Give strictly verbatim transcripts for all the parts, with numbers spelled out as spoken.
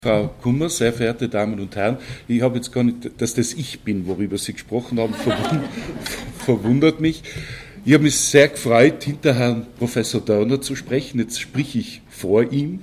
Frau Kummer, sehr verehrte Damen und Herren, ich habe jetzt gar nicht, dass das ich bin, worüber Sie gesprochen haben, verwund, verwundert mich. Ich habe mich sehr gefreut, hinter Herrn Professor Dörner zu sprechen. Jetzt spreche ich vor ihm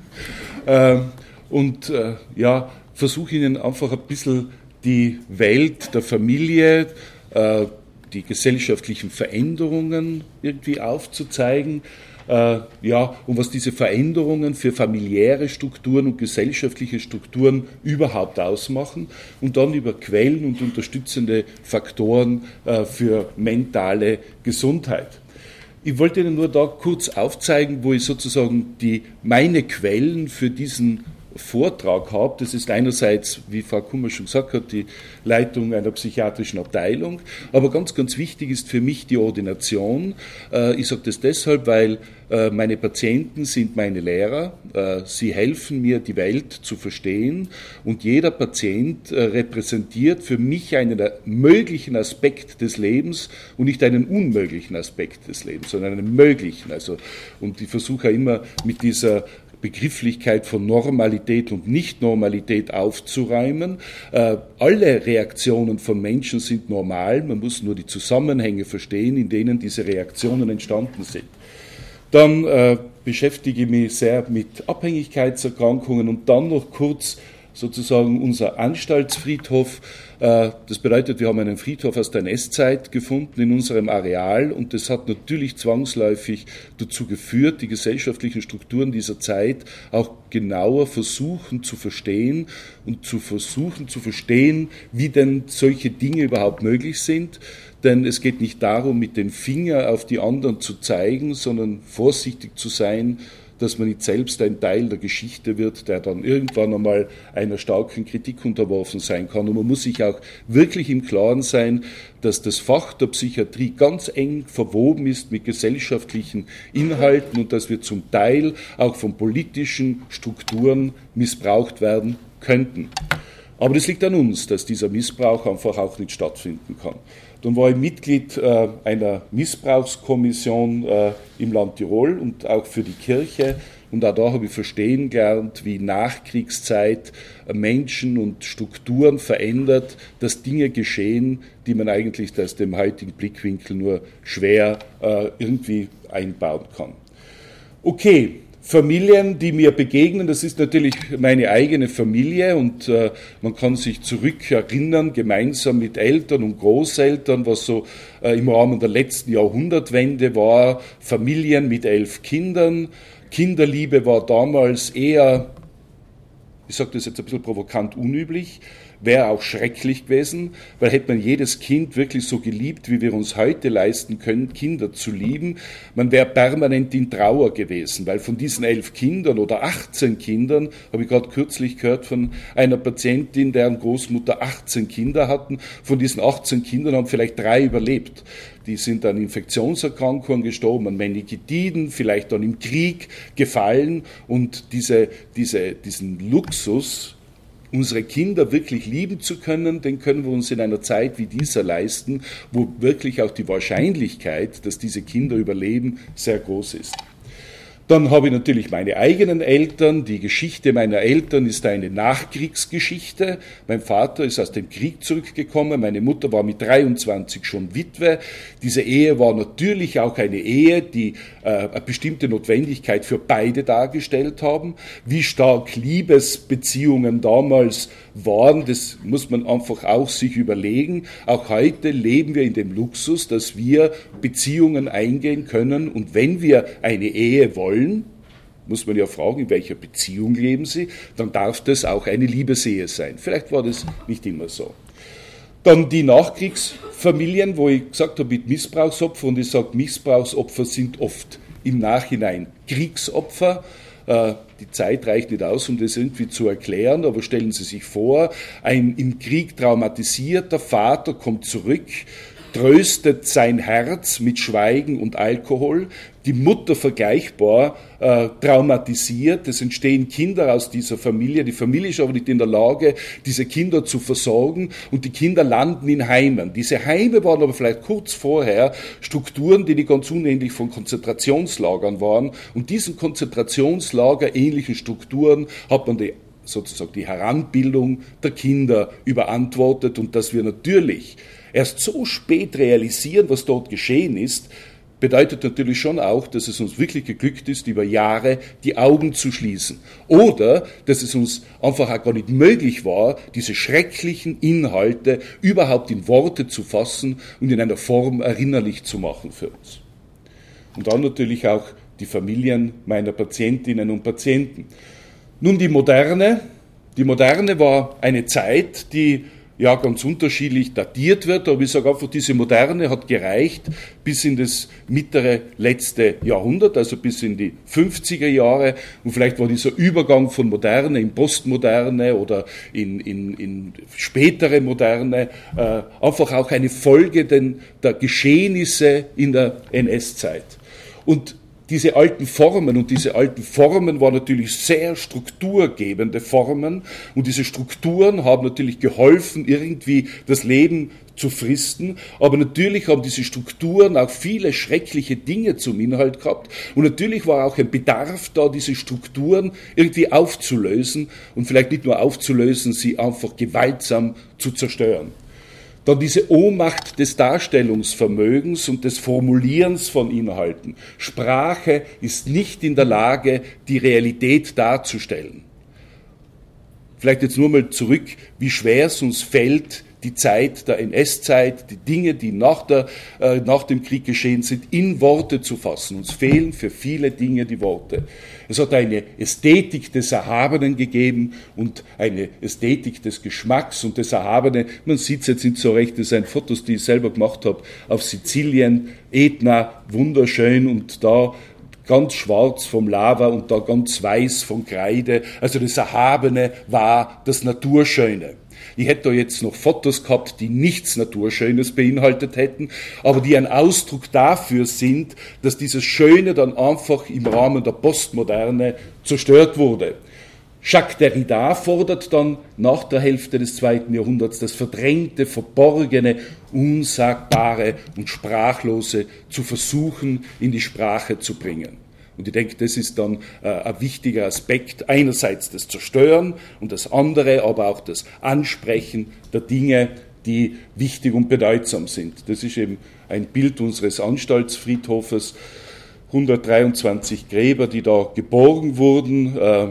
äh, und äh, ja, versuche Ihnen einfach ein bisschen die Welt der Familie, äh, die gesellschaftlichen Veränderungen irgendwie aufzuzeigen. Äh, ja, und was diese Veränderungen für familiäre Strukturen und gesellschaftliche Strukturen überhaupt ausmachen und dann über Quellen und unterstützende Faktoren äh, für mentale Gesundheit. Ich wollte Ihnen nur da kurz aufzeigen, wo ich sozusagen die, meine Quellen für diesen Vortrag habe. Das ist einerseits, wie Frau Kummer schon gesagt hat, die Leitung einer psychiatrischen Abteilung, aber ganz, ganz wichtig ist für mich die Ordination. Ich sage das deshalb, weil meine Patienten sind meine Lehrer, sie helfen mir, die Welt zu verstehen und jeder Patient repräsentiert für mich einen möglichen Aspekt des Lebens und nicht einen unmöglichen Aspekt des Lebens, sondern einen möglichen. Also, und ich versuche immer mit dieser Begrifflichkeit von Normalität und Nicht-Normalität aufzuräumen. Äh, alle Reaktionen von Menschen sind normal, man muss nur die Zusammenhänge verstehen, in denen diese Reaktionen entstanden sind. Dann äh, beschäftige ich mich sehr mit Abhängigkeitserkrankungen und dann noch kurz sozusagen unser Anstaltsfriedhof. Das bedeutet, wir haben einen Friedhof aus der N S-Zeit gefunden in unserem Areal und das hat natürlich zwangsläufig dazu geführt, die gesellschaftlichen Strukturen dieser Zeit auch genauer versuchen zu verstehen und zu versuchen zu verstehen, wie denn solche Dinge überhaupt möglich sind. Denn es geht nicht darum, mit dem Finger auf die anderen zu zeigen, sondern vorsichtig zu sein, dass man nicht selbst ein Teil der Geschichte wird, der dann irgendwann einmal einer starken Kritik unterworfen sein kann. Und man muss sich auch wirklich im Klaren sein, dass das Fach der Psychiatrie ganz eng verwoben ist mit gesellschaftlichen Inhalten und dass wir zum Teil auch von politischen Strukturen missbraucht werden könnten. Aber das liegt an uns, dass dieser Missbrauch einfach auch nicht stattfinden kann. Dann war ich Mitglied äh, einer Missbrauchskommission äh, im Land Tirol und auch für die Kirche. Und auch da habe ich verstehen gelernt, wie Nachkriegszeit äh, Menschen und Strukturen verändert, dass Dinge geschehen, die man eigentlich aus dem heutigen Blickwinkel nur schwer äh, irgendwie einbauen kann. Okay. Familien, die mir begegnen, das ist natürlich meine eigene Familie und äh, man kann sich zurückerinnern, gemeinsam mit Eltern und Großeltern, was so äh, im Rahmen der letzten Jahrhundertwende war, Familien mit elf Kindern. Kinderliebe war damals eher, ich sage das jetzt ein bisschen provokant, unüblich. Wäre auch schrecklich gewesen, weil hätte man jedes Kind wirklich so geliebt, wie wir uns heute leisten können, Kinder zu lieben, man wäre permanent in Trauer gewesen, weil von diesen elf Kindern oder achtzehn Kindern, habe ich gerade kürzlich gehört von einer Patientin, deren Großmutter achtzehn Kinder hatten, von diesen achtzehn Kindern haben vielleicht drei überlebt. Die sind an Infektionserkrankungen gestorben, an Meningitiden, vielleicht dann im Krieg gefallen und diese, diese, diesen Luxus, unsere Kinder wirklich lieben zu können, den können wir uns in einer Zeit wie dieser leisten, wo wirklich auch die Wahrscheinlichkeit, dass diese Kinder überleben, sehr groß ist. Dann habe ich natürlich meine eigenen Eltern. Die Geschichte meiner Eltern ist eine Nachkriegsgeschichte. Mein Vater ist aus dem Krieg zurückgekommen, meine Mutter war mit dreiundzwanzig schon Witwe. Diese Ehe war natürlich auch eine Ehe, die äh, eine bestimmte Notwendigkeit für beide dargestellt haben. Wie stark Liebesbeziehungen damals waren, das muss man einfach auch sich überlegen. Auch heute leben wir in dem Luxus, dass wir Beziehungen eingehen können und wenn wir eine Ehe wollen, muss man ja fragen, in welcher Beziehung leben Sie, dann darf das auch eine Liebesehe sein. Vielleicht war das nicht immer so. Dann die Nachkriegsfamilien, wo ich gesagt habe, mit Missbrauchsopfer, und ich sage, Missbrauchsopfer sind oft im Nachhinein Kriegsopfer. Die Zeit reicht nicht aus, um das irgendwie zu erklären, aber stellen Sie sich vor, ein im Krieg traumatisierter Vater kommt zurück, tröstet sein Herz mit Schweigen und Alkohol, die Mutter vergleichbar äh, traumatisiert, es entstehen Kinder aus dieser Familie, die Familie ist aber nicht in der Lage, diese Kinder zu versorgen und die Kinder landen in Heimen. Diese Heime waren aber vielleicht kurz vorher Strukturen, die nicht ganz unähnlich von Konzentrationslagern waren und diesen Konzentrationslager ähnlichen Strukturen hat man die sozusagen die Heranbildung der Kinder überantwortet und dass wir natürlich erst so spät realisieren, was dort geschehen ist, bedeutet natürlich schon auch, dass es uns wirklich geglückt ist, über Jahre die Augen zu schließen. Oder dass es uns einfach auch gar nicht möglich war, diese schrecklichen Inhalte überhaupt in Worte zu fassen und in einer Form erinnerlich zu machen für uns. Und dann natürlich auch die Familien meiner Patientinnen und Patienten. Nun, die Moderne. Die Moderne war eine Zeit, die ja ganz unterschiedlich datiert wird, aber ich sage einfach, diese Moderne hat gereicht bis in das mittlere letzte Jahrhundert, also bis in die fünfziger Jahre, und vielleicht war dieser Übergang von Moderne in Postmoderne oder in, in, in spätere Moderne äh, einfach auch eine Folge den, der Geschehnisse in der N S-Zeit. Und diese alten Formen, und diese alten Formen waren natürlich sehr strukturgebende Formen, und diese Strukturen haben natürlich geholfen, irgendwie das Leben zu fristen, aber natürlich haben diese Strukturen auch viele schreckliche Dinge zum Inhalt gehabt, und natürlich war auch ein Bedarf da, diese Strukturen irgendwie aufzulösen, und vielleicht nicht nur aufzulösen, sie einfach gewaltsam zu zerstören. Dann diese Ohnmacht des Darstellungsvermögens und des Formulierens von Inhalten. Sprache ist nicht in der Lage, die Realität darzustellen. Vielleicht jetzt nur mal zurück, wie schwer es uns fällt, die Zeit der N S-Zeit, die Dinge, die nach, der, äh, nach dem Krieg geschehen sind, in Worte zu fassen. Uns fehlen für viele Dinge die Worte. Es hat eine Ästhetik des Erhabenen gegeben und eine Ästhetik des Geschmacks und des Erhabenen. Man sieht es jetzt nicht so recht, das sind Fotos, die ich selber gemacht habe, auf Sizilien, Etna, wunderschön, und da ganz schwarz vom Lava und da ganz weiß von Kreide. Also das Erhabene war das Naturschöne. Ich hätte da jetzt noch Fotos gehabt, die nichts Naturschönes beinhaltet hätten, aber die ein Ausdruck dafür sind, dass dieses Schöne dann einfach im Rahmen der Postmoderne zerstört wurde. Jacques Derrida fordert dann nach der Hälfte des zweiten Jahrhunderts das Verdrängte, Verborgene, Unsagbare und Sprachlose zu versuchen, in die Sprache zu bringen. Und ich denke, das ist dann äh, ein wichtiger Aspekt, einerseits das Zerstören und das andere, aber auch das Ansprechen der Dinge, die wichtig und bedeutsam sind. Das ist eben ein Bild unseres Anstaltsfriedhofes, hundertdreiundzwanzig Gräber, die da geborgen wurden. Äh,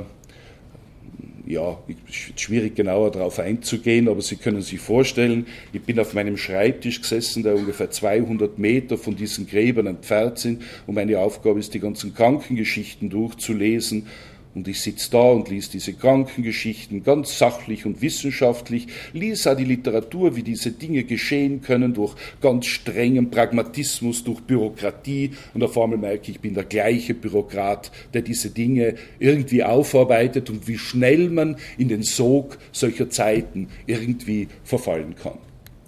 ja, es ist schwierig genauer darauf einzugehen, aber Sie können sich vorstellen, ich bin auf meinem Schreibtisch gesessen, der ungefähr zweihundert Meter von diesen Gräbern entfernt sind, und meine Aufgabe ist, die ganzen Krankengeschichten durchzulesen. Und ich sitze da und lese diese Krankengeschichten ganz sachlich und wissenschaftlich, lese auch die Literatur, wie diese Dinge geschehen können, durch ganz strengen Pragmatismus, durch Bürokratie. Und auf einmal merke ich, ich bin der gleiche Bürokrat, der diese Dinge irgendwie aufarbeitet und wie schnell man in den Sog solcher Zeiten irgendwie verfallen kann.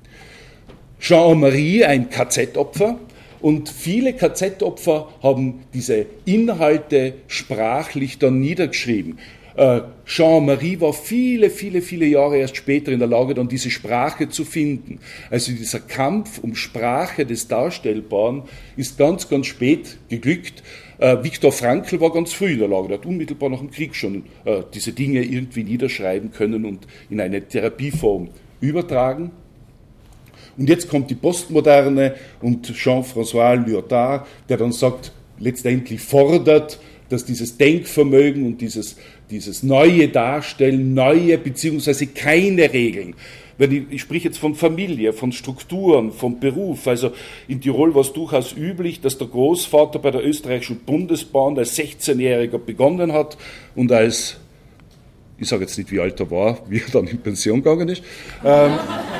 Jean-Marie, ein K Z-Opfer. Und viele K Z-Opfer haben diese Inhalte sprachlich dann niedergeschrieben. Äh, Jean-Marie war viele, viele, viele Jahre erst später in der Lage, dann diese Sprache zu finden. Also dieser Kampf um Sprache des Darstellbaren ist ganz, ganz spät geglückt. Äh, Viktor Frankl war ganz früh in der Lage, der hat unmittelbar nach dem Krieg schon äh, diese Dinge irgendwie niederschreiben können und in eine Therapieform übertragen. Und jetzt kommt die Postmoderne und Jean-François Lyotard, der dann sagt, letztendlich fordert, dass dieses Denkvermögen und dieses, dieses neue Darstellen, neue beziehungsweise keine Regeln, wenn ich, ich spreche jetzt von Familie, von Strukturen, vom Beruf, also in Tirol war es durchaus üblich, dass der Großvater bei der österreichischen Bundesbahn als sechzehnjähriger begonnen hat und als, ich sage jetzt nicht, wie alt er war, wie er dann in Pension gegangen ist, ähm,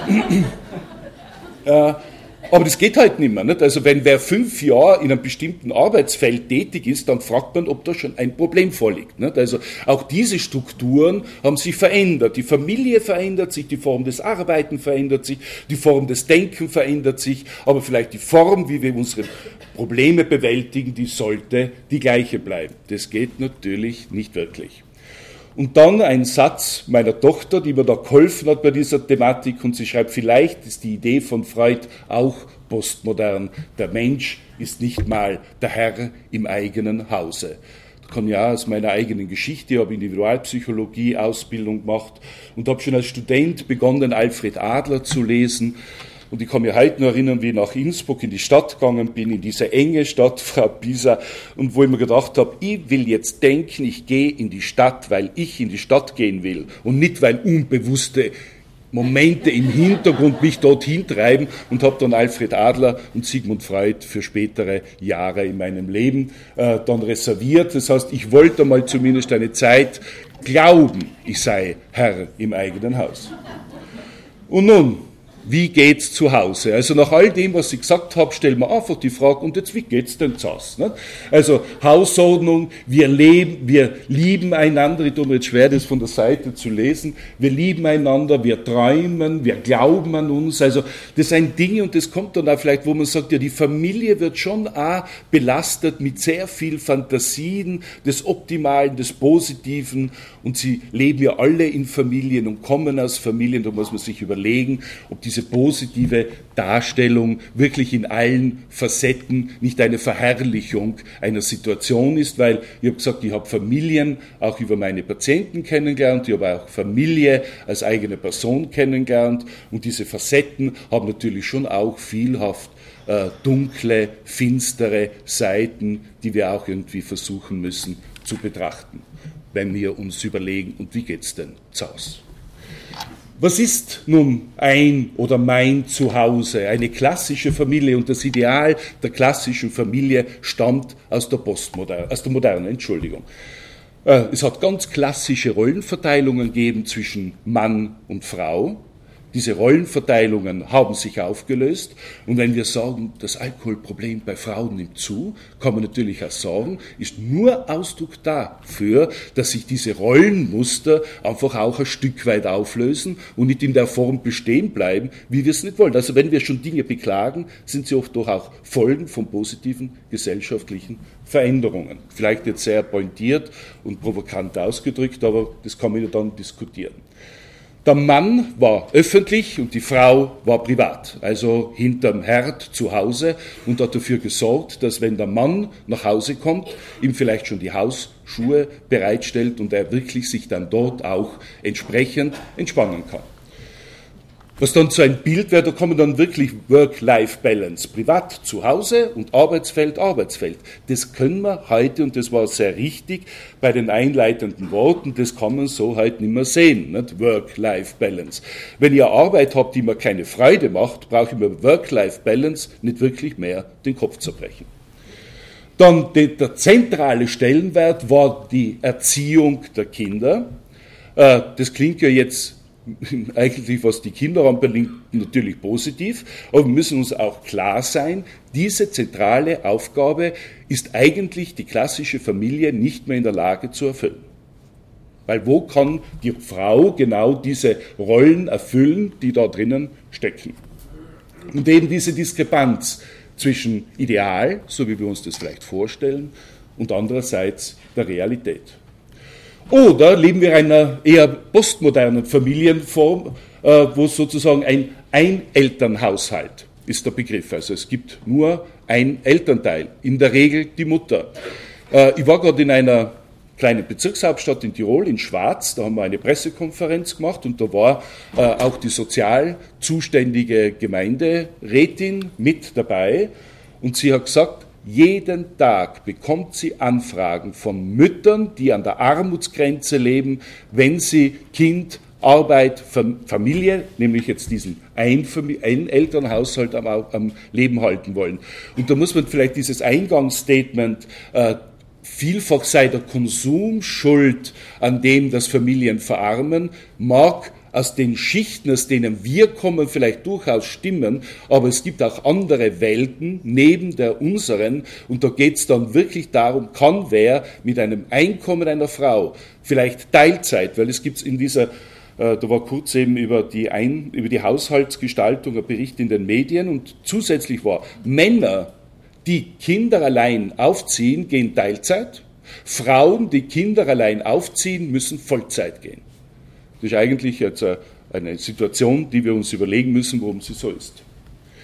Äh, aber das geht halt nicht mehr. Nicht? Also wenn wer fünf Jahre in einem bestimmten Arbeitsfeld tätig ist, dann fragt man, ob da schon ein Problem vorliegt. Nicht? Also auch diese Strukturen haben sich verändert. Die Familie verändert sich, die Form des Arbeiten verändert sich, die Form des Denken verändert sich, aber vielleicht die Form, wie wir unsere Probleme bewältigen, die sollte die gleiche bleiben. Das geht natürlich nicht wirklich. Und dann ein Satz meiner Tochter, die mir da geholfen hat bei dieser Thematik, und sie schreibt, vielleicht ist die Idee von Freud auch postmodern. Der Mensch ist nicht mal der Herr im eigenen Hause. Da kann ja aus meiner eigenen Geschichte, ich habe Individualpsychologie, Ausbildung gemacht und habe schon als Student begonnen, Alfred Adler zu lesen. Und ich kann mich heute noch erinnern, wie ich nach Innsbruck in die Stadt gegangen bin, in diese enge Stadt, Frau Pisa, und wo ich mir gedacht habe, ich will jetzt denken, ich gehe in die Stadt, weil ich in die Stadt gehen will und nicht, weil unbewusste Momente im Hintergrund mich dorthin treiben, und habe dann Alfred Adler und Sigmund Freud für spätere Jahre in meinem Leben äh, dann reserviert. Das heißt, ich wollte mal zumindest eine Zeit glauben, ich sei Herr im eigenen Haus. Und nun, wie geht's zu Hause? Also nach all dem, was ich gesagt habe, stellen wir einfach die Frage, und jetzt, wie geht's denn zu Hause? Ne? Also Hausordnung, wir leben, wir lieben einander, ich tue mir jetzt schwer, das von der Seite zu lesen, wir lieben einander, wir träumen, wir glauben an uns, also das sind Dinge, und das kommt dann auch vielleicht, wo man sagt, ja, die Familie wird schon auch belastet mit sehr viel Fantasien des Optimalen, des Positiven, und sie leben ja alle in Familien und kommen aus Familien, da muss man sich überlegen, ob diese positive Darstellung wirklich in allen Facetten nicht eine Verherrlichung einer Situation ist, weil ich habe gesagt, ich habe Familien auch über meine Patienten kennengelernt, ich habe auch Familie als eigene Person kennengelernt, und diese Facetten haben natürlich schon auch vielhaft äh, dunkle, finstere Seiten, die wir auch irgendwie versuchen müssen zu betrachten, wenn wir uns überlegen, und wie geht's denn zu Hause? Was ist nun ein oder mein Zuhause? Eine klassische Familie, und das Ideal der klassischen Familie stammt aus der Postmoderne, aus der Moderne, Entschuldigung. Es hat ganz klassische Rollenverteilungen gegeben zwischen Mann und Frau. Diese Rollenverteilungen haben sich aufgelöst, und wenn wir sagen, das Alkoholproblem bei Frauen nimmt zu, kann man natürlich auch sagen, ist nur Ausdruck dafür, dass sich diese Rollenmuster einfach auch ein Stück weit auflösen und nicht in der Form bestehen bleiben, wie wir es nicht wollen. Also wenn wir schon Dinge beklagen, sind sie oft doch auch Folgen von positiven gesellschaftlichen Veränderungen. Vielleicht jetzt sehr pointiert und provokant ausgedrückt, aber das kann man ja dann diskutieren. Der Mann war öffentlich und die Frau war privat, also hinterm Herd zu Hause, und hat dafür gesorgt, dass, wenn der Mann nach Hause kommt, ihm vielleicht schon die Hausschuhe bereitstellt und er wirklich sich dann dort auch entsprechend entspannen kann. Was dann so ein Bild wäre, da kommen dann wirklich Work-Life-Balance, privat zu Hause und Arbeitsfeld, Arbeitsfeld. Das können wir heute, und das war sehr richtig bei den einleitenden Worten, das kann man so heute nicht mehr sehen, nicht? Work-Life-Balance. Wenn ihr Arbeit habt, die mir keine Freude macht, brauche ich mir Work-Life-Balance nicht wirklich mehr den Kopf zerbrechen. Dann der, der zentrale Stellenwert war die Erziehung der Kinder. Äh, das klingt ja jetzt eigentlich, was die Kinder anbelangt, natürlich positiv, aber wir müssen uns auch klar sein, diese zentrale Aufgabe ist eigentlich die klassische Familie nicht mehr in der Lage zu erfüllen. Weil wo kann die Frau genau diese Rollen erfüllen, die da drinnen stecken? Und eben diese Diskrepanz zwischen Ideal, so wie wir uns das vielleicht vorstellen, und andererseits der Realität. Oder leben wir in einer eher postmodernen Familienform, äh, wo sozusagen ein Einelternhaushalt ist der Begriff. Also es gibt nur ein Elternteil, in der Regel die Mutter. Äh, ich war gerade in einer kleinen Bezirkshauptstadt in Tirol, in Schwaz, da haben wir eine Pressekonferenz gemacht, und da war äh, auch die sozial zuständige Gemeinderätin mit dabei, und sie hat gesagt, jeden Tag bekommt sie Anfragen von Müttern, die an der Armutsgrenze leben, wenn sie Kind, Arbeit, Familie, nämlich jetzt diesen Ein-Elternhaushalt am, am Leben halten wollen. Und da muss man vielleicht dieses Eingangsstatement, äh, vielfach sei der Konsum schuld an dem, dass Familien verarmen, mag aus den Schichten, aus denen wir kommen, vielleicht durchaus stimmen, aber es gibt auch andere Welten neben der unseren, und da geht es dann wirklich darum, kann wer mit einem Einkommen einer Frau, vielleicht Teilzeit, weil es gibt in dieser, äh, da war kurz eben über die, Ein, über die Haushaltsgestaltung ein Bericht in den Medien, und zusätzlich war, Männer, die Kinder allein aufziehen, gehen Teilzeit, Frauen, die Kinder allein aufziehen, müssen Vollzeit gehen. Das ist eigentlich jetzt eine Situation, die wir uns überlegen müssen, warum sie so ist.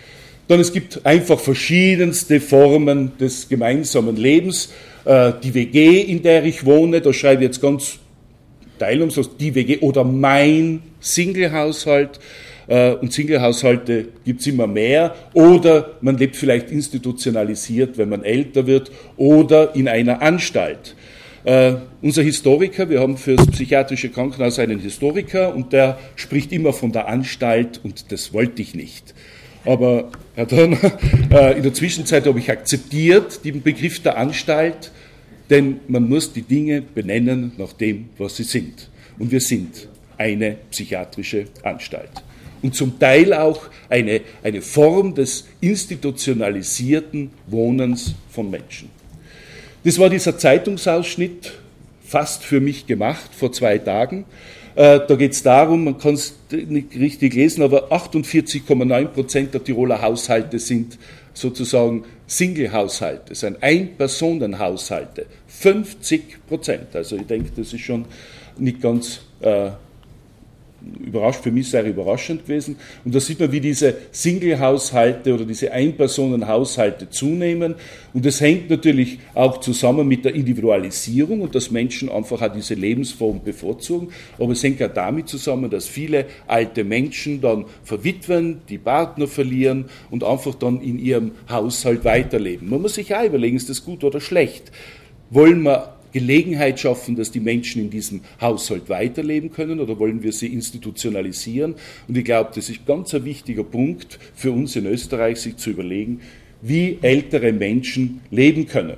Dann es gibt einfach verschiedenste Formen des gemeinsamen Lebens. Äh, die W G, in der ich wohne, da schreibe ich jetzt ganz teilnahmslos die W G oder mein Single-Haushalt. Und Single-Haushalte gibt es immer mehr, oder man lebt vielleicht institutionalisiert, wenn man älter wird, oder in einer Anstalt. Uh, unser Historiker, wir haben für das psychiatrische Krankenhaus einen Historiker, und der spricht immer von der Anstalt, und das wollte ich nicht. Aber Herr Dörner, uh, in der Zwischenzeit habe ich akzeptiert den Begriff der Anstalt, denn man muss die Dinge benennen nach dem, was sie sind. Und wir sind eine psychiatrische Anstalt. Und zum Teil auch eine, eine Form des institutionalisierten Wohnens von Menschen. Das war dieser Zeitungsausschnitt, fast für mich gemacht, vor zwei Tagen. Äh, da geht es darum, man kann es nicht richtig lesen, aber achtundvierzig Komma neun Prozent der Tiroler Haushalte sind sozusagen Single-Haushalte, das sind Ein-Personen-Haushalte, fünfzig Prozent. Also ich denke, das ist schon nicht ganz äh, überrascht, für mich sehr überraschend gewesen. Und da sieht man, wie diese Single-Haushalte oder diese Ein-Personen-Haushalte zunehmen. Und das hängt natürlich auch zusammen mit der Individualisierung und dass Menschen einfach auch diese Lebensform bevorzugen. Aber es hängt auch damit zusammen, dass viele alte Menschen dann verwitwen, die Partner verlieren und einfach dann in ihrem Haushalt weiterleben. Man muss sich auch überlegen, ist das gut oder schlecht? Wollen wir Gelegenheit schaffen, dass die Menschen in diesem Haushalt weiterleben können, oder wollen wir sie institutionalisieren? Und ich glaube, das ist ganz ein wichtiger Punkt für uns in Österreich, sich zu überlegen, wie ältere Menschen leben können.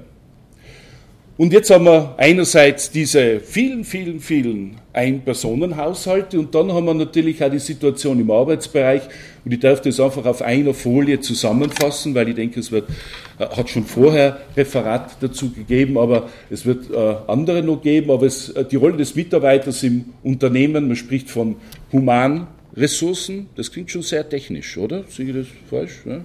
Und jetzt haben wir einerseits diese vielen, vielen, vielen Ein-Personen-Haushalte, und dann haben wir natürlich auch die Situation im Arbeitsbereich, und ich darf das einfach auf einer Folie zusammenfassen, weil ich denke, es wird, hat schon vorher Referat dazu gegeben, aber es wird äh, andere noch geben, aber es, die Rolle des Mitarbeiters im Unternehmen, man spricht von Humanressourcen, das klingt schon sehr technisch, oder? Sehe ich das falsch? Ja?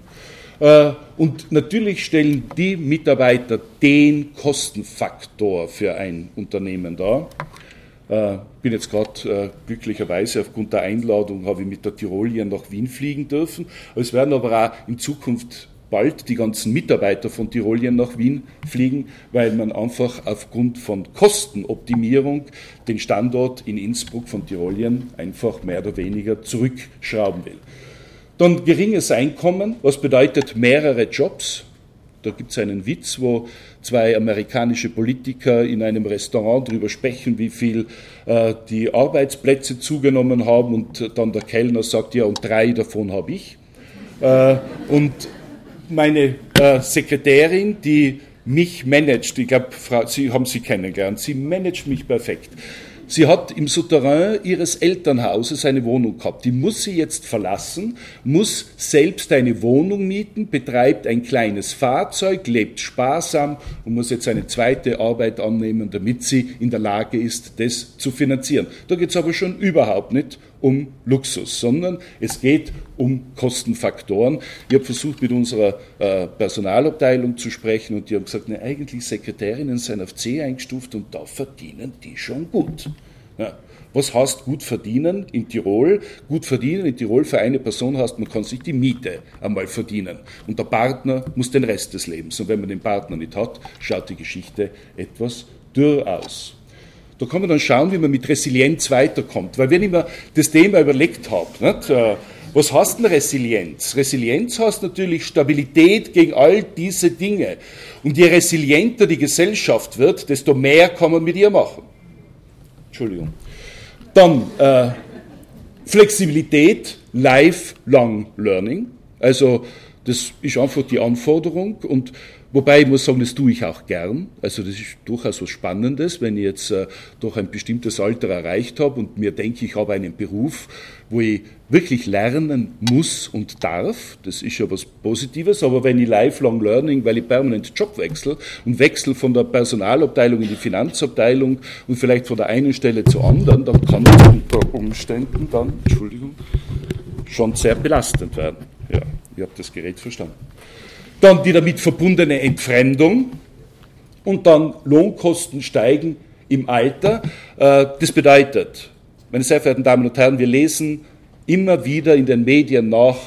Und natürlich stellen die Mitarbeiter den Kostenfaktor für ein Unternehmen dar. Ich bin jetzt gerade glücklicherweise aufgrund der Einladung, habe ich mit der Tirolian nach Wien fliegen dürfen. Es werden aber auch in Zukunft bald die ganzen Mitarbeiter von Tirolian nach Wien fliegen, weil man einfach aufgrund von Kostenoptimierung den Standort in Innsbruck von Tirolian einfach mehr oder weniger zurückschrauben will. Dann geringes Einkommen, was bedeutet mehrere Jobs. Da gibt es einen Witz, wo zwei amerikanische Politiker in einem Restaurant darüber sprechen, wie viel äh, die Arbeitsplätze zugenommen haben, und dann der Kellner sagt, ja, und drei davon habe ich. Äh, und meine äh, Sekretärin, die mich managt, ich glaube, Sie haben sie kennengelernt, sie managt mich perfekt. Sie hat im Souterrain ihres Elternhauses eine Wohnung gehabt. Die muss sie jetzt verlassen, muss selbst eine Wohnung mieten, betreibt ein kleines Fahrzeug, lebt sparsam und muss jetzt eine zweite Arbeit annehmen, damit sie in der Lage ist, das zu finanzieren. Da geht es aber schon überhaupt nicht um Luxus, sondern es geht um Kostenfaktoren. Ich habe versucht, mit unserer äh, Personalabteilung zu sprechen, und die haben gesagt, ne, eigentlich Sekretärinnen sind auf C eingestuft und da verdienen die schon gut. Ja. Was heißt gut verdienen in Tirol? Gut verdienen in Tirol für eine Person heißt, man kann sich die Miete einmal verdienen. Und der Partner muss den Rest des Lebens. Und wenn man den Partner nicht hat, schaut die Geschichte etwas dürr aus. Da kann man dann schauen, wie man mit Resilienz weiterkommt. Weil wenn ich mir das Thema überlegt habe, nicht, äh, was heißt denn Resilienz? Resilienz heißt natürlich Stabilität gegen all diese Dinge. Und je resilienter die Gesellschaft wird, desto mehr kann man mit ihr machen. Entschuldigung. Dann äh, Flexibilität, Lifelong Learning. Also das ist einfach die Anforderung, und wobei ich muss sagen, das tue ich auch gern. Also das ist durchaus was Spannendes, wenn ich jetzt äh, doch ein bestimmtes Alter erreicht habe und mir denke, ich habe einen Beruf, wo ich wirklich lernen muss und darf. Das ist ja was Positives, aber wenn ich Lifelong Learning, weil ich permanent Job wechsle und wechsle von der Personalabteilung in die Finanzabteilung und vielleicht von der einen Stelle zur anderen, dann kann das unter Umständen dann, Entschuldigung, schon sehr belastend werden. Ja, ihr habt das Gerät verstanden. Dann die damit verbundene Entfremdung und dann Lohnkosten steigen im Alter. Das bedeutet, meine sehr verehrten Damen und Herren, wir lesen immer wieder in den Medien nach,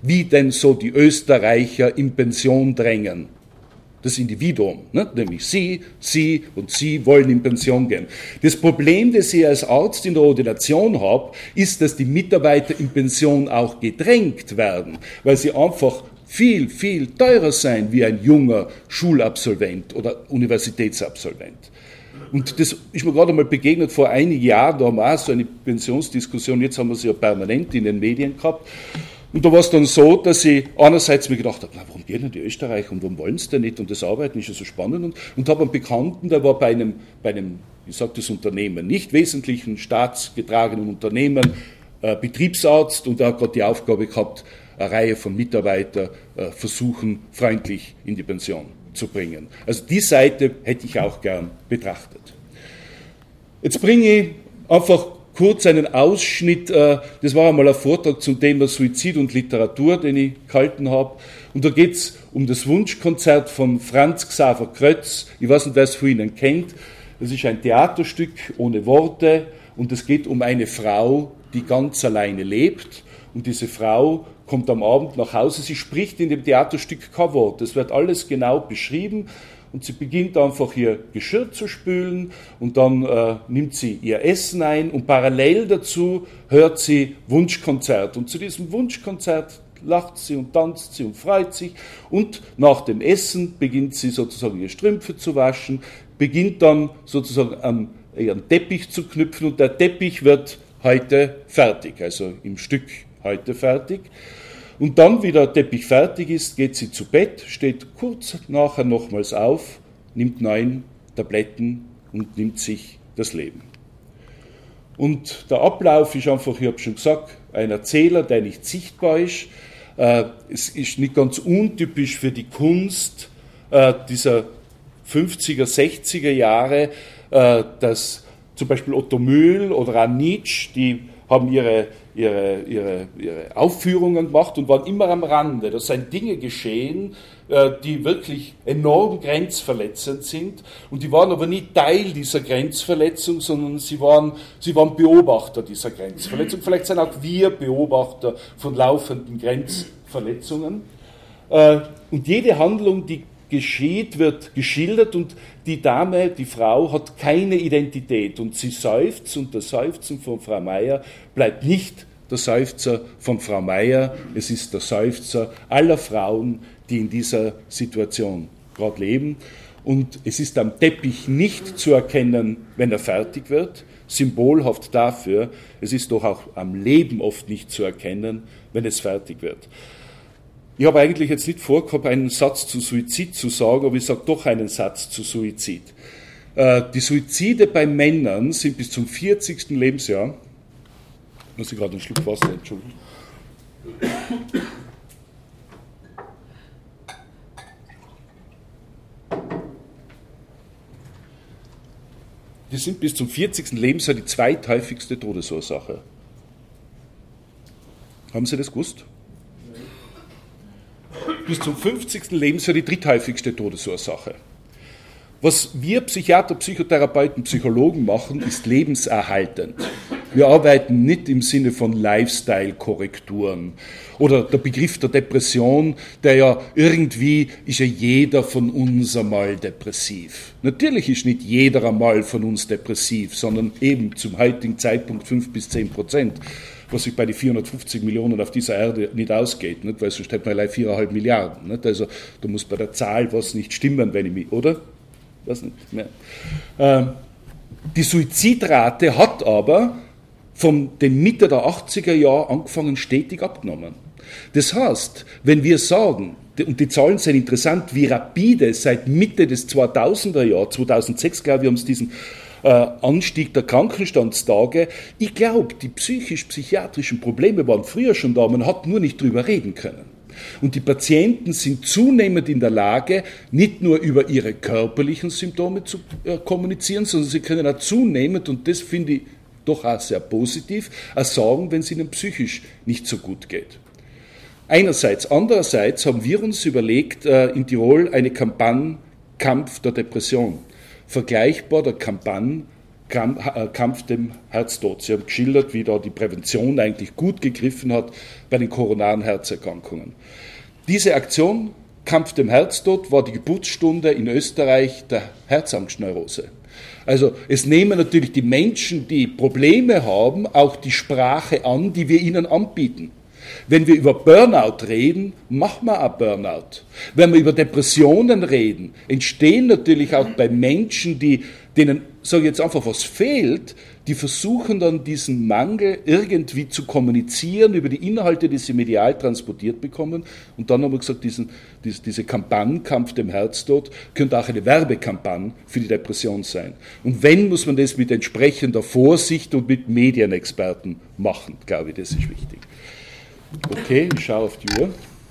wie denn so die Österreicher in Pension drängen. Das Individuum, ne? Nämlich Sie, Sie und Sie wollen in Pension gehen. Das Problem, das ich als Arzt in der Ordination habe, ist, dass die Mitarbeiter in Pension auch gedrängt werden, weil sie einfach viel, viel teurer sein wie ein junger Schulabsolvent oder Universitätsabsolvent. Und das ist mir gerade einmal begegnet vor einigen Jahren, da haben wir auch so eine Pensionsdiskussion, jetzt haben wir sie ja permanent in den Medien gehabt. Und da war es dann so, dass ich einerseits mir gedacht habe, na, warum gehen denn die Österreicher und warum wollen sie denn nicht und das Arbeiten ist ja so spannend. Und, und habe einen Bekannten, der war bei einem, bei einem, ich sage das Unternehmen, nicht wesentlichen staatsgetragenen Unternehmen, äh, Betriebsarzt, und der hat gerade die Aufgabe gehabt, eine Reihe von Mitarbeitern äh, versuchen, freundlich in die Pension zu bringen. Also die Seite hätte ich auch gern betrachtet. Jetzt bringe ich einfach kurz einen Ausschnitt, äh, das war einmal ein Vortrag zum Thema Suizid und Literatur, den ich gehalten habe. Und da geht es um das Wunschkonzert von Franz Xaver Crötz. Ich weiß nicht, wer es von Ihnen kennt. Das ist ein Theaterstück ohne Worte und es geht um eine Frau, die ganz alleine lebt. Und diese Frau kommt am Abend nach Hause. Sie spricht in dem Theaterstück kein Wort. Es wird alles genau beschrieben. Und sie beginnt einfach ihr Geschirr zu spülen und dann äh, nimmt sie ihr Essen ein und parallel dazu hört sie Wunschkonzert. Und zu diesem Wunschkonzert lacht sie und tanzt sie und freut sich. Und nach dem Essen beginnt sie sozusagen ihre Strümpfe zu waschen, beginnt dann sozusagen an ihren Teppich zu knüpfen und der Teppich wird heute fertig, also im Stück heute fertig. Und dann, wie der Teppich fertig ist, geht sie zu Bett, steht kurz nachher nochmals auf, nimmt neun Tabletten und nimmt sich das Leben. Und der Ablauf ist einfach, ich habe schon gesagt, ein Erzähler, der nicht sichtbar ist. Äh, es ist nicht ganz untypisch für die Kunst äh, dieser fünfziger, sechziger Jahre, äh, dass zum Beispiel Otto Mühl oder auch Nietzsche, die haben ihre, ihre, ihre, ihre Aufführungen gemacht und waren immer am Rande. Da sind Dinge geschehen, die wirklich enorm grenzverletzend sind und die waren aber nie Teil dieser Grenzverletzung, sondern sie waren, sie waren Beobachter dieser Grenzverletzung. Vielleicht sind auch wir Beobachter von laufenden Grenzverletzungen. Und jede Handlung, die geschieht, wird geschildert und die Dame, die Frau, hat keine Identität und sie seufzt und das Seufzen von Frau Meier bleibt nicht der Seufzer von Frau Meier, es ist der Seufzer aller Frauen, die in dieser Situation gerade leben und es ist am Teppich nicht zu erkennen, wenn er fertig wird, symbolhaft dafür, es ist doch auch am Leben oft nicht zu erkennen, wenn es fertig wird. Ich habe eigentlich jetzt nicht vorgehabt, einen Satz zu Suizid zu sagen, aber ich sage doch einen Satz zu Suizid. Die Suizide bei Männern sind bis zum vierzigsten Lebensjahr, muss ich gerade einen Schluck Wasser entschuldigen, die sind bis zum vierzigsten Lebensjahr die zweithäufigste Todesursache. Haben Sie das gewusst? Bis zum fünfzigsten Lebensjahr die dritthäufigste Todesursache. Was wir Psychiater, Psychotherapeuten, Psychologen machen, ist lebenserhaltend. Wir arbeiten nicht im Sinne von Lifestyle-Korrekturen oder der Begriff der Depression, der ja irgendwie ist ja jeder von uns einmal depressiv. Natürlich ist nicht jeder einmal von uns depressiv, sondern eben zum heutigen Zeitpunkt fünf bis zehn Prozent. Was sich bei den vierhundertfünfzig Millionen auf dieser Erde nicht ausgeht, nicht? Weil sonst hätten wir allein viereinhalb Milliarden. Nicht? Also da muss bei der Zahl was nicht stimmen, wenn ich mich, oder? Weiß nicht mehr. Ähm, die Suizidrate hat aber von den Mitte der achtziger Jahre angefangen stetig abgenommen. Das heißt, wenn wir sagen, und die Zahlen sind interessant, wie rapide seit Mitte des zweitausender Jahres, zweitausendsechs glaube ich, haben es diesen Anstieg der Krankenstandstage. Ich glaube, die psychisch-psychiatrischen Probleme waren früher schon da, man hat nur nicht drüber reden können. Und die Patienten sind zunehmend in der Lage, nicht nur über ihre körperlichen Symptome zu äh, kommunizieren, sondern sie können auch zunehmend, und das finde ich doch auch sehr positiv, auch sagen, wenn es ihnen psychisch nicht so gut geht. Einerseits. Andererseits haben wir uns überlegt, äh, in Tirol eine Kampagne Kampf der Depression. Vergleichbar der Kampagne Kampf dem Herztod. Sie haben geschildert, wie da die Prävention eigentlich gut gegriffen hat bei den koronaren Herzerkrankungen. Diese Aktion, Kampf dem Herztod, war die Geburtsstunde in Österreich der Herzangstneurose. Also es nehmen natürlich die Menschen, die Probleme haben, auch die Sprache an, die wir ihnen anbieten. Wenn wir über Burnout reden, machen wir auch Burnout. Wenn wir über Depressionen reden, entstehen natürlich auch bei Menschen, die, denen, sage ich jetzt einfach, was fehlt, die versuchen dann diesen Mangel irgendwie zu kommunizieren über die Inhalte, die sie medial transportiert bekommen. Und dann haben wir gesagt, diesen, diese, diese Kampagne, Kampf dem Herztod, könnte auch eine Werbekampagne für die Depression sein. Und wenn, muss man das mit entsprechender Vorsicht und mit Medienexperten machen, glaube ich, das ist wichtig. Okay, ich schaue auf die Uhr.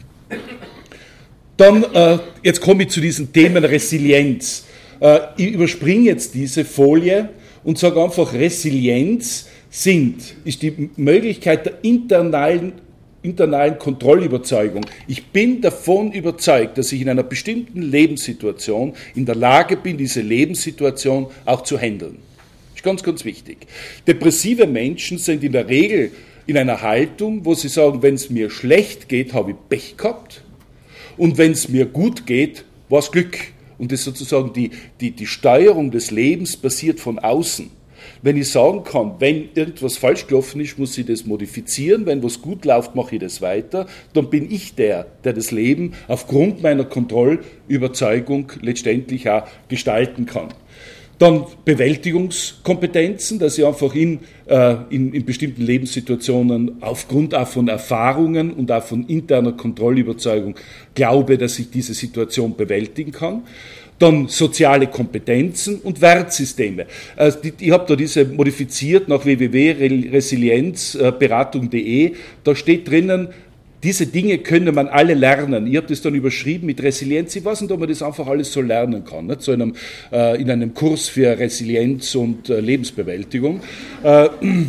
Dann, äh, jetzt komme ich zu diesen Themen Resilienz. Äh, ich überspringe jetzt diese Folie und sage einfach, Resilienz sind, ist die Möglichkeit der internalen, internalen Kontrollüberzeugung. Ich bin davon überzeugt, dass ich in einer bestimmten Lebenssituation in der Lage bin, diese Lebenssituation auch zu handeln. Das ist ganz, ganz wichtig. Depressive Menschen sind in der Regel in einer Haltung, wo sie sagen, wenn es mir schlecht geht, habe ich Pech gehabt und wenn es mir gut geht, war es Glück. Und das ist sozusagen die, die, die Steuerung des Lebens passiert von außen. Wenn ich sagen kann, wenn irgendwas falsch gelaufen ist, muss ich das modifizieren, wenn was gut läuft, mache ich das weiter, dann bin ich der, der das Leben aufgrund meiner Kontrollüberzeugung letztendlich auch gestalten kann. Dann Bewältigungskompetenzen, dass ich einfach in, äh, in, in bestimmten Lebenssituationen aufgrund auch von Erfahrungen und auch von interner Kontrollüberzeugung glaube, dass ich diese Situation bewältigen kann. Dann soziale Kompetenzen und Wertsysteme. Also die, ich habe da diese modifiziert nach w w w punkt resilienzberatung punkt d e. Da steht drinnen, diese Dinge könne man alle lernen. Ich habe das dann überschrieben mit Resilienz. Ich weiß nicht, ob man das einfach alles so lernen kann, nicht? So in einem, äh, in einem Kurs für Resilienz und äh, Lebensbewältigung. Äh,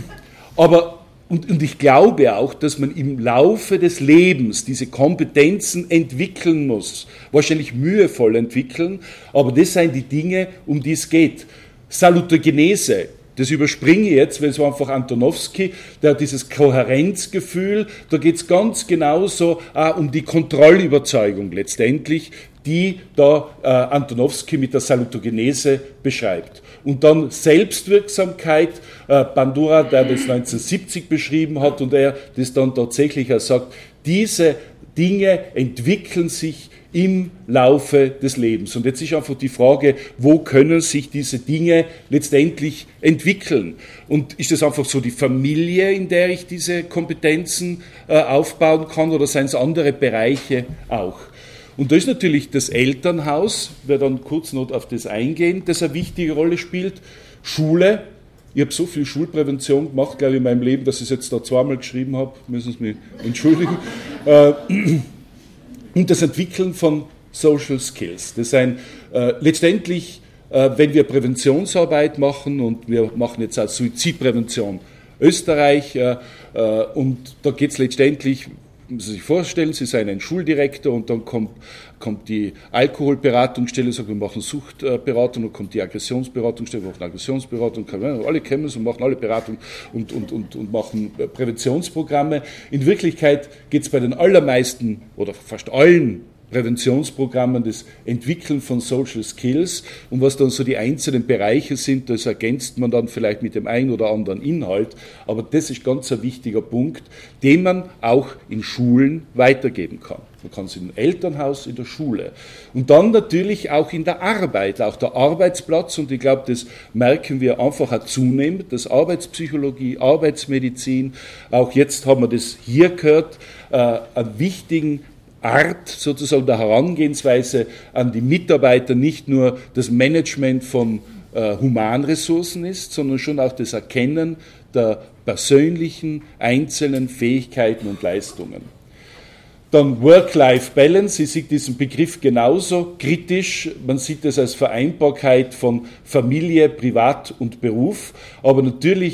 aber und, und ich glaube auch, dass man im Laufe des Lebens diese Kompetenzen entwickeln muss. Wahrscheinlich mühevoll entwickeln, aber das sind die Dinge, um die es geht. Salutogenese. Das überspringe ich jetzt, weil es war einfach Antonowski, der hat dieses Kohärenzgefühl, da geht es ganz genauso äh, um die Kontrollüberzeugung letztendlich, die da äh, Antonowski mit der Salutogenese beschreibt. Und dann Selbstwirksamkeit, äh, Bandura, der das neunzehnhundertsiebzig beschrieben hat und er das dann tatsächlich auch sagt, diese Dinge entwickeln sich im Laufe des Lebens. Und jetzt ist einfach die Frage, wo können sich diese Dinge letztendlich entwickeln? Und ist das einfach so die Familie, in der ich diese Kompetenzen äh, aufbauen kann, oder seien es andere Bereiche auch? Und da ist natürlich das Elternhaus, ich werde dann kurz noch auf das eingehen, das eine wichtige Rolle spielt. Schule. Ich habe so viel Schulprävention gemacht, glaube ich, in meinem Leben, dass ich es jetzt da zweimal geschrieben habe, müssen Sie mich entschuldigen. Äh, Und das Entwickeln von Social Skills. Das sind äh, letztendlich, äh, wenn wir Präventionsarbeit machen, und wir machen jetzt auch Suizidprävention Österreich, äh, äh, und da geht es letztendlich, müssen Sie sich vorstellen, Sie sind ein Schuldirektor und dann kommt, kommt die Alkoholberatungsstelle, sagt, wir machen Suchtberatung, dann kommt die Aggressionsberatungsstelle, wir machen Aggressionsberatung, alle kennen es und machen alle Beratung und, und, und, und machen Präventionsprogramme. In Wirklichkeit geht es bei den allermeisten oder fast allen Präventionsprogrammen das Entwickeln von Social Skills, und was dann so die einzelnen Bereiche sind, das ergänzt man dann vielleicht mit dem einen oder anderen Inhalt, aber das ist ganz ein wichtiger Punkt, den man auch in Schulen weitergeben kann. Man kann es im Elternhaus, in der Schule und dann natürlich auch in der Arbeit, auch der Arbeitsplatz, und ich glaube, das merken wir einfach auch zunehmend, dass Arbeitspsychologie, Arbeitsmedizin, auch jetzt haben wir das hier gehört, äh, einen wichtigen Art sozusagen der Herangehensweise an die Mitarbeiter nicht nur das Management von äh, Humanressourcen ist, sondern schon auch das Erkennen der persönlichen, einzelnen Fähigkeiten und Leistungen. Dann Work-Life-Balance, ich sehe diesen Begriff genauso kritisch, man sieht das als Vereinbarkeit von Familie, Privat und Beruf, aber natürlich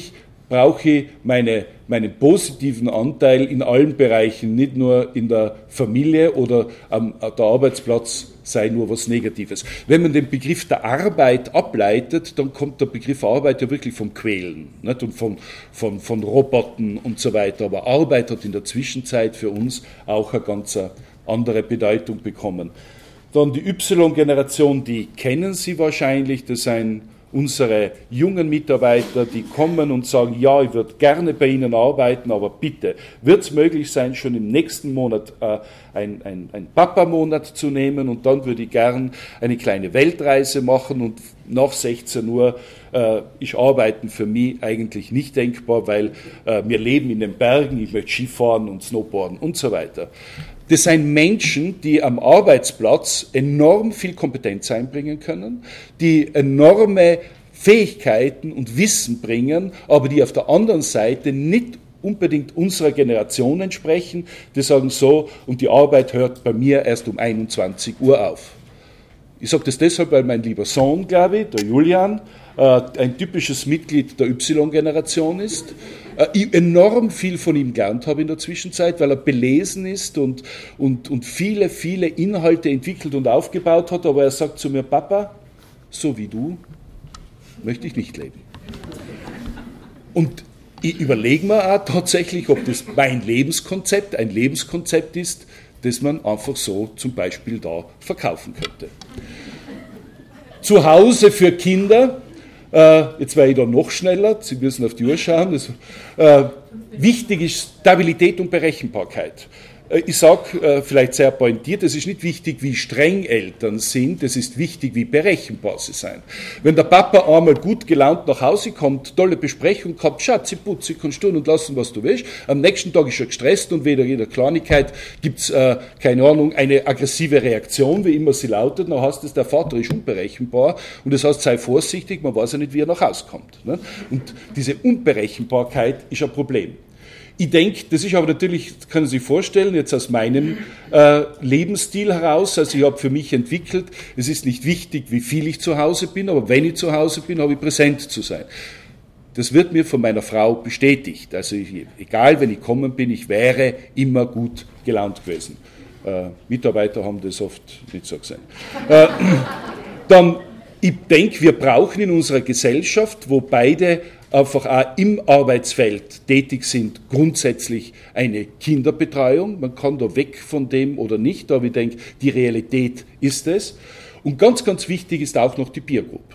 brauche ich meine, meinen positiven Anteil in allen Bereichen, nicht nur in der Familie oder am der Arbeitsplatz sei nur was Negatives. Wenn man den Begriff der Arbeit ableitet, dann kommt der Begriff Arbeit ja wirklich vom Quälen, nicht? Und von, von, von Robotern und so weiter. Aber Arbeit hat in der Zwischenzeit für uns auch eine ganz andere Bedeutung bekommen. Dann die Y-Generation, die kennen Sie wahrscheinlich, das sind unsere jungen Mitarbeiter, die kommen und sagen, ja, ich würde gerne bei Ihnen arbeiten, aber bitte, wird es möglich sein, schon im nächsten Monat äh, ein, ein, ein Papa-Monat zu nehmen und dann würde ich gern eine kleine Weltreise machen und nach sechzehn Uhr äh, ist Arbeiten für mich eigentlich nicht denkbar, weil äh, wir leben in den Bergen, ich möchte Skifahren und Snowboarden und so weiter. Das sind Menschen, die am Arbeitsplatz enorm viel Kompetenz einbringen können, die enorme Fähigkeiten und Wissen bringen, aber die auf der anderen Seite nicht unbedingt unserer Generation entsprechen. Die sagen so, und die Arbeit hört bei mir erst um einundzwanzig Uhr auf. Ich sage das deshalb, weil mein lieber Sohn, glaube ich, der Julian, ein typisches Mitglied der Y-Generation ist. Ich enorm viel von ihm gelernt habe in der Zwischenzeit, weil er belesen ist und, und, und viele, viele Inhalte entwickelt und aufgebaut hat. Aber er sagt zu mir, Papa, so wie du möchte ich nicht leben. Und ich überlege mir auch tatsächlich, ob das mein Lebenskonzept ein Lebenskonzept ist, das man einfach so zum Beispiel da verkaufen könnte. Zu Hause für Kinder. Uh, jetzt werde ich da noch schneller, Sie müssen auf die Uhr schauen. Also, uh, wichtig ist Stabilität und Berechenbarkeit. Uh, ich sage uh, vielleicht sehr pointiert, es ist nicht wichtig, wie streng Eltern sind, es ist wichtig, wie berechenbar sie sind. Wenn der Papa einmal gut gelaunt nach Hause kommt, tolle Besprechung gehabt, Schatzi, Putzi, kannst tun und lassen, was du willst, am nächsten Tag ist er gestresst und weder jeder Kleinigkeit gibt es, uh, keine Ahnung, eine aggressive Reaktion, wie immer sie lautet, dann heißt es, der Vater ist unberechenbar und das heißt, sei vorsichtig, man weiß ja nicht, wie er nach Hause kommt. Ne? Und diese Unberechenbarkeit ist ein Problem. Ich denke, das ist aber natürlich, das können Sie sich vorstellen, jetzt aus meinem äh, Lebensstil heraus, also ich habe für mich entwickelt, es ist nicht wichtig, wie viel ich zu Hause bin, aber wenn ich zu Hause bin, habe ich präsent zu sein. Das wird mir von meiner Frau bestätigt. Also ich, egal, wenn ich gekommen bin, ich wäre immer gut gelaunt gewesen. Äh, Mitarbeiter haben das oft nicht so gesehen. Äh, dann, ich denke, wir brauchen in unserer Gesellschaft, wo beide einfach auch im Arbeitsfeld tätig sind, grundsätzlich eine Kinderbetreuung. Man kann da weg von dem oder nicht, aber ich denke, die Realität ist es. Und ganz, ganz wichtig ist auch noch die Peer Group.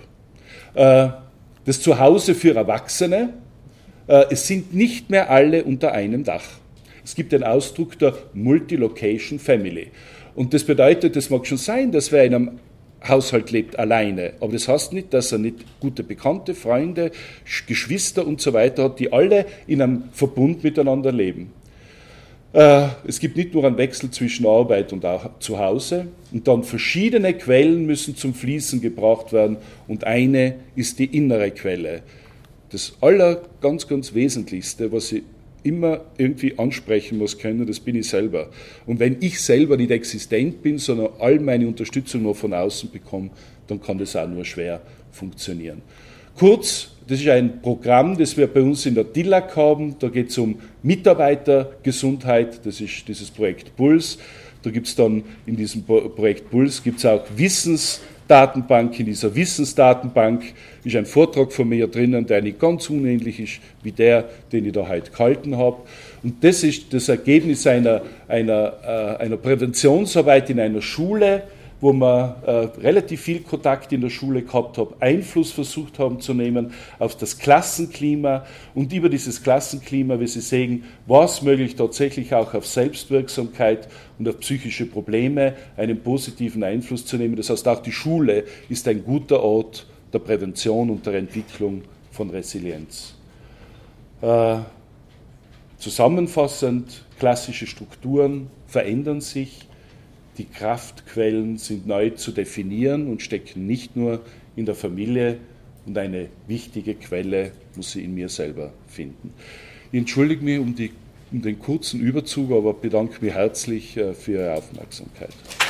Das Zuhause für Erwachsene, es sind nicht mehr alle unter einem Dach. Es gibt den Ausdruck der Multi-Location Family. Und das bedeutet, das mag schon sein, dass wer in einem Haushalt lebt alleine, aber das heißt nicht, dass er nicht gute Bekannte, Freunde, Geschwister und so weiter hat, die alle in einem Verbund miteinander leben. Äh, es gibt nicht nur einen Wechsel zwischen Arbeit und auch zu Hause und dann verschiedene Quellen müssen zum Fließen gebracht werden und eine ist die innere Quelle. Das aller ganz, ganz Wesentlichste, was ich immer irgendwie ansprechen muss können, das bin ich selber. Und wenn ich selber nicht existent bin, sondern all meine Unterstützung nur von außen bekomme, dann kann das auch nur schwer funktionieren. Kurz, das ist ein Programm, das wir bei uns in der D I L A C haben. Da geht es um Mitarbeitergesundheit, das ist dieses Projekt Puls. Da gibt es dann in diesem Projekt Puls gibt's auch Wissensdatenbank. In dieser Wissensdatenbank ist ein Vortrag von mir drinnen, der nicht ganz unähnlich ist wie der, den ich da heute gehalten habe. Und das ist das Ergebnis einer, einer, äh, einer Präventionsarbeit in einer Schule, wo wir äh, relativ viel Kontakt in der Schule gehabt haben, Einfluss versucht haben zu nehmen auf das Klassenklima und über dieses Klassenklima, wie Sie sehen, war es möglich, tatsächlich auch auf Selbstwirksamkeit und auf psychische Probleme einen positiven Einfluss zu nehmen. Das heißt, auch die Schule ist ein guter Ort der Prävention und der Entwicklung von Resilienz. Äh, zusammenfassend, klassische Strukturen verändern sich. Die Kraftquellen sind neu zu definieren und stecken nicht nur in der Familie und eine wichtige Quelle muss sie in mir selber finden. Ich entschuldige mich um, die, um den kurzen Überzug, aber bedanke mich herzlich für Ihre Aufmerksamkeit.